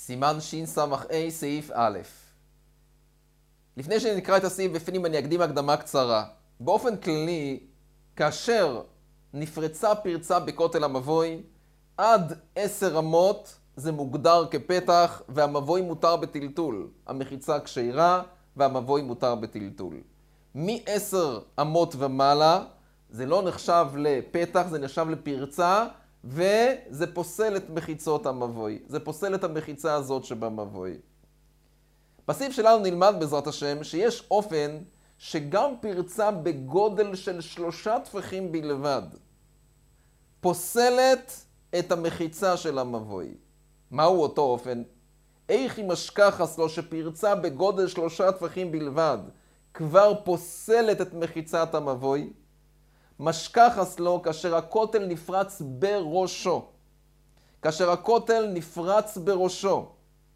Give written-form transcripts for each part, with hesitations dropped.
סימן שס"ה סעיף א'. לפני שנקרא את הסעיף בפנים אני אקדים הקדמה קצרה. באופן כללי, כאשר נפרצה פרצה בכותל המבוי, עד 10 אמות זה מוגדר כפתח והמבוי מותר בטלטול. המחיצה כשרה והמבוי מותר בטלטול. מ10 אמות ומעלה זה לא נחשב לפתח, זה נחשב לפרצה, וזה פוסל את מחיצות המבוי. זה פוסל את המחיצה הזאת שבמבוי. בסעיף שלנו נלמד בעזרת השם שיש אופן שגם פרצה בגודל של 3 טפחים בלבד פוסלת את המחיצה של המבוי. מהו אותו אופן? איך אם משכחס לו שפרצה בגודל 3 טפחים בלבד כבר פוסלת את מחיצת המבוי? משכחס לו כאשר הכותל נפרץ בראשו. כאשר הכותל נפרץ בראשו.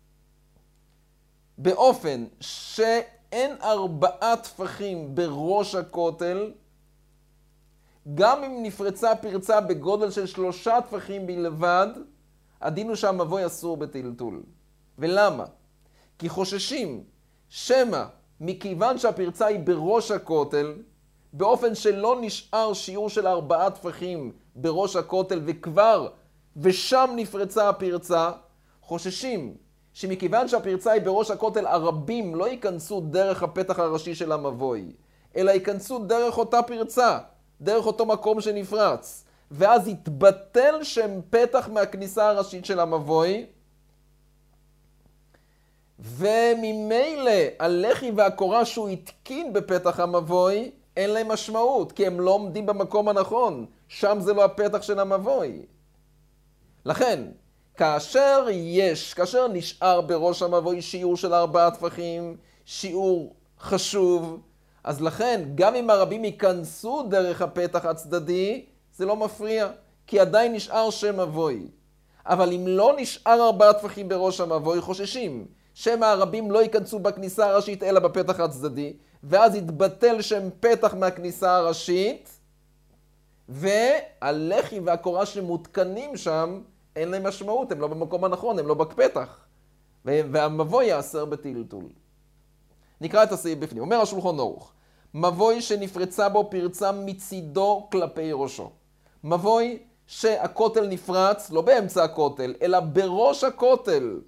באופן שאין 4 טפחים בראש הכותל, גם אם נפרצה פרצה בגודל של 3 טפחים בלבד, הדין הוא שהמבוי אסור בטלטול. ולמה? כי חוששים שמא מכיוון שהפרצה היא בראש הכותל, באופן שלא נשאר שיעור של 4 טפחים בראש הכותל ושם נפרצה הפרצה, חוששים שמכיוון שהפרצה היא בראש הכותל, הרבים לא ייכנסו דרך הפתח הראשי של המבוי, אלא ייכנסו דרך אותה פרצה, דרך אותו מקום שנפרץ, ואז יתבטל שם פתח מהכניסה הראשית של המבוי, וממילא הלחי והקורה שהוא התקין בפתח המבוי, אין להם משמעות, כי הם לא עומדים במקום הנכון. שם זה לא הפתח של המבוי. לכן, כאשר נשאר בראש המבוי שיעור של 4 טפחים, שיעור חשוב, אז לכן, גם אם הרבים ייכנסו דרך הפתח הצדדי, זה לא מפריע, כי עדיין נשאר שם מבוי. אבל אם לא נשאר 4 טפחים בראש המבוי, חוששים שמא הרבים לא ייכנסו בכניסה הראשית אלא בפתח הצדדי, ואז יתבטל שם פתח מהכניסה הראשית, והלחי והקורה שמותקנים שם אין להם משמעות, הם לא במקום הנכון, הם לא בפתח, והמבוי יאסר בטלטול. נקרא את הסעיף בפנים. אומר השולחן ערוך, מבוי שנפרצה בו פרצה מצידו כלפי ראשו. מבוי שהכותל נפרץ, לא באמצע הכותל, אלא בראש הכותל.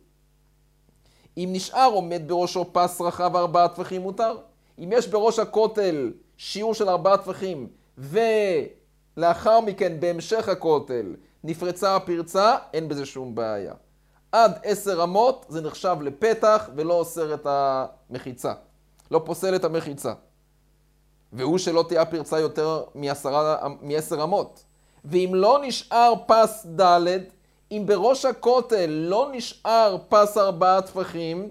אם נשאר עומד בראשו פס רחב 4 טפחים מותר. אם יש בראש הכותל שיעור של 4 טפחים, ולאחר מכן בהמשך הכותל נפרצה הפרצה, אין בזה שום בעיה. עד 10 אמות זה נחשב לפתח ולא אוסר את המחיצה. לא פוסל את המחיצה. והוא שלא תהיה פרצה יותר מ10 אמות. ואם לא נשאר פס ד', אם בראש הכותל לא נשאר פס 4 טפחים,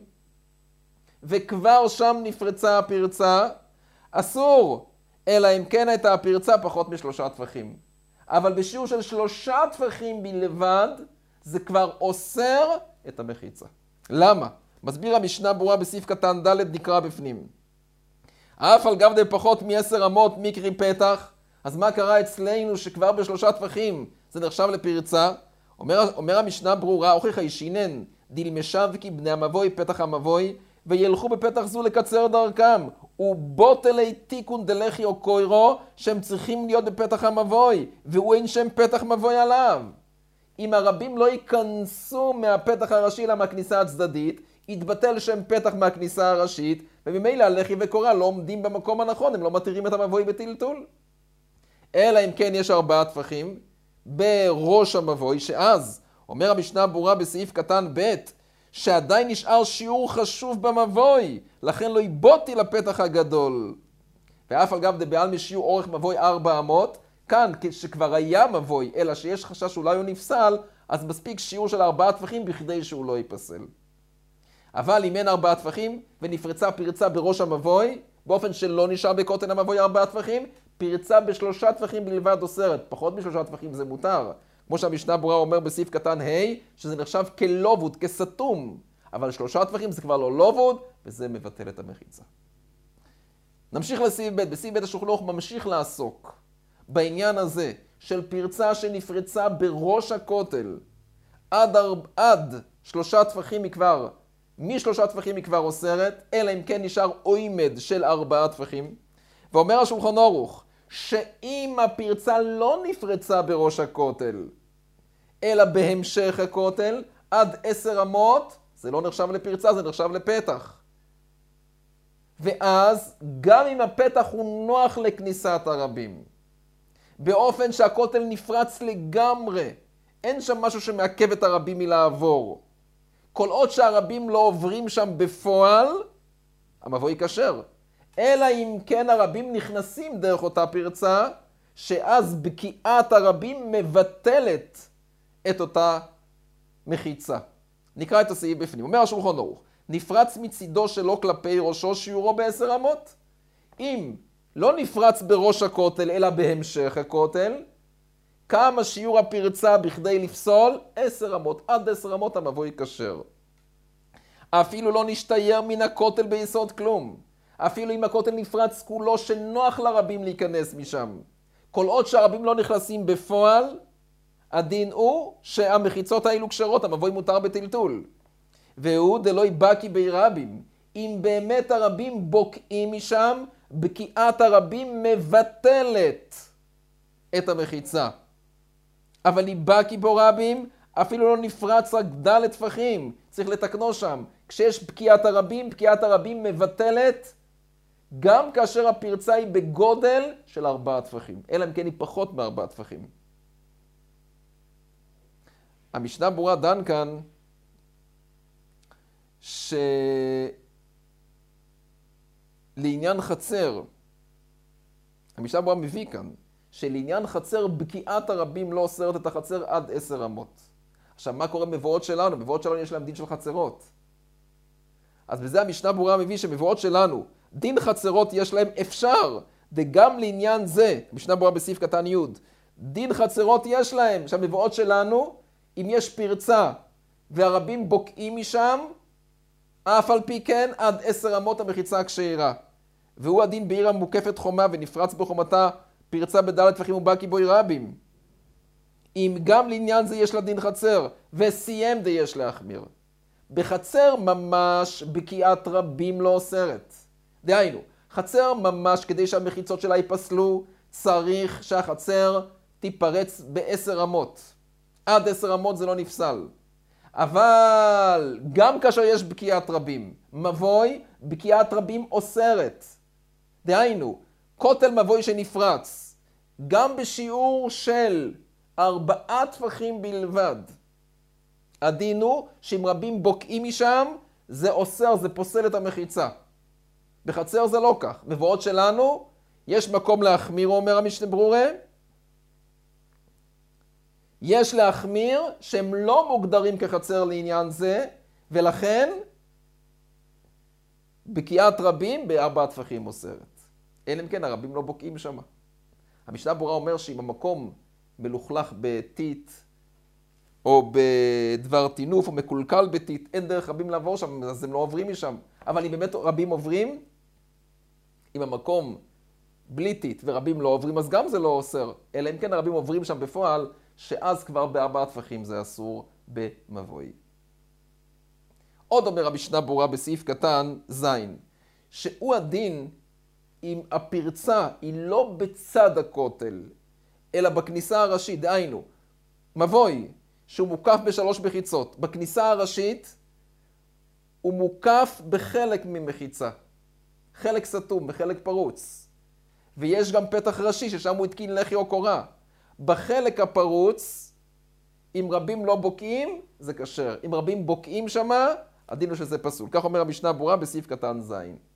וכבר שם נפרצה הפרצה, אסור, אלא אם כן הייתה הפרצה פחות מ3 טפחים. אבל בשיעור של 3 טפחים בלבד, זה כבר אוסר את המחיצה. למה? מסביר המשנה ברורה בסעיף קטן ד' נקרא בפנים. אף על גב פחות מ10 אמות מקרי פתח, אז מה קרה אצלנו שכבר ב3 טפחים זה נחשב לפרצה? אומר המשנה ברורה, הוכיח הישינן, דילמשב כי בני המבוי פתח המבוי, וילכו בפתח זו לקצר דרכם, ובוטלי תיקון דלחי או קוירו, שהם צריכים להיות בפתח המבוי, והוא אין שם פתח מבוי עליו. אם הרבים לא ייכנסו מהפתח הראשי למכניסה הצדדית, יתבטל שם פתח מהכניסה הראשית, וממילא הלחי וקורה לא עומדים במקום הנכון, הם לא מתירים את המבוי בטלטול. אלא אם כן יש 4 טפחים בראש המבוי, שאז אומר המשנה ברורה בסעיף קטן ב' שעדיין נשאר שיעור חשוב במבוי, לכן לא יבוטי לפתח הגדול. ואף על גב דבעלמא שיעור אורך מבוי 4 אמות, כאן כשכבר היה מבוי, אלא שיש חשש אולי הוא נפסל, אז מספיק שיעור של 4 טפחים בכדי שהוא לא ייפסל. אבל אם אין 4 טפחים ונפרצה פרצה בראש המבוי, באופן שלא נשאר בכותל המבוי 4 טפחים, פרצה ב3 טפחים בלבד אוסרת, פחות מ3 טפחים זה מותר. כמו שהמשנה ברורה אומר בסעיף קטן ה' שזה נחשב כלובוד, כסתום. אבל 3 טפחים זה כבר לא לובוד, וזה מבטל את המחיצה. נמשיך לסעיף ב'. בסעיף ב' השולחן ערוך ממשיך לעסוק בעניין הזה של פרצה שנפרצה בראש הכותל עד שלושה טפחים היא כבר, משלושה טפחים היא כבר אוסרת, אלא אם כן נשאר עומד של 4 טפחים. ואומר השולחן ערוך, שאם הפרצה לא נפרצה בראש הכותל, אלא בהמשך הכותל, עד 10 אמות, זה לא נחשב לפרצה, זה נחשב לפתח. ואז, גם אם הפתח הוא נוח לכניסת הרבים, באופן שהכותל נפרץ לגמרי, אין שם משהו שמעכב את הרבים מלעבור. כל עוד שהרבים לא עוברים שם בפועל, המבוי כשר. אלא אם כן הרבים נכנסים דרך אותה פרצה, שאז בקיעת הרבים מבטלת את אותה מחיצה. נקרא את הסעיף בפנים. אומר השולחן ערוך, נפרץ מצידו שלו כלפי ראשו שיעורו ב10 אמות. אם לא נפרץ בראש הכותל אלא בהמשך הכותל, כמה שיעור הפרצה בכדי לפסול? 10 אמות. עד 10 אמות המבוי כשר. אפילו לא נשתייר מן הכותל ביסוד כלום. אפילו אם הכותל נפרץ כולו שנוח לרבים להיכנס משם. כל עוד שהרבים לא נכנסים בפועל, הדין הוא שהמחיצות האלו כשרות, המבוי מותר בטלטול. והוא דלוי בקי בי רבים. אם באמת הרבים בוקעים משם, בקיעת הרבים מבטלת את המחיצה. אבל אם בקי בו רבים, אפילו לא נפרץ רק ד' טפחים. צריך לתקנו שם. כשיש בקיעת הרבים מבטלת, גם כאשר הפרצה היא בגודל של 4 טפחים. אלא אם כן היא פחות מ4 טפחים. המשנה ברורה דן כאן, שלעניין חצר, המשנה ברורה מביא כאן, שלעניין חצר בקיעת הרבים לא אוסרת את החצר עד 10 אמות. עכשיו, מה קורה מבואות שלנו? מבואות שלנו יש להם דין של חצרות. אז בזה המשנה ברורה מביא שמבואות שלנו, דין חצרות יש להם אפשר, וגם לעניין זה, המשנה ברורה בסעיף קטן י', דין חצרות יש להם, שהמבואות שלנו, אם יש פרצה והרבים בוקעים משם, אף על פי כן עד 10 אמות המחיצה הכשרה. והוא הדין בעיר המוקפת חומה ונפרץ בחומתה פרצה בד' טפחים ובקי בוי רבים. אם גם לעניין זה יש לה דין חצר, וסיים די יש להחמיר. בחצר ממש בקיעת רבים לא אוסרת. דהיינו, חצר ממש כדי שהמחיצות שלה ייפסלו, צריך שהחצר תיפרץ ב10 אמות. עד 10 אמות זה לא נפסל. אבל גם כאשר יש בקיעת רבים, מבוי בקיעת רבים אוסרת. דהיינו, כותל מבוי שנפרץ, גם בשיעור של 4 טפחים בלבד. הדין הוא שאם רבים בוקעים משם, זה אוסר, זה פוסל את המחיצה. בחצר זה לא כך. מבואות שלנו, יש מקום להחמיר, אומר המשנה ברורה. יש להחמיר שהם לא מוגדרים כחצר לעניין זה, ולכן בקיעת רבים ב4 טפחים אוסרת. אלא אם כן הרבים לא בוקעים שם. המשנה ברורה אומר שאם המקום מלוכלך בטיט, או בדבר טינוף, או מקולקל בטיט, אין דרך רבים לעבור שם, אז הם לא עוברים משם. אבל אם באמת רבים עוברים, אם המקום בלי טיט ורבים לא עוברים, אז גם זה לא אוסר. אלא אם כן הרבים עוברים שם בפועל, שאז כבר ב4 טפחים זה אסור במבוי. עוד אומר המשנה ברורה בסעיף קטן זין, שהוא הדין אם הפרצה היא לא בצד הכותל, אלא בכניסה הראשית, דהיינו, מבוי שהוא מוקף ב3 מחיצות. בכניסה הראשית הוא מוקף בחלק ממחיצה. חלק סתום, בחלק פרוץ. ויש גם פתח ראשי ששם הוא התקין לחי או קורה. בחלק הפרוץ, אם רבים לא בוקעים, זה כשר. אם רבים בוקעים שמה, הדין הוא שזה פסול. כך אומר המשנה ברורה בסעיף קטן זין.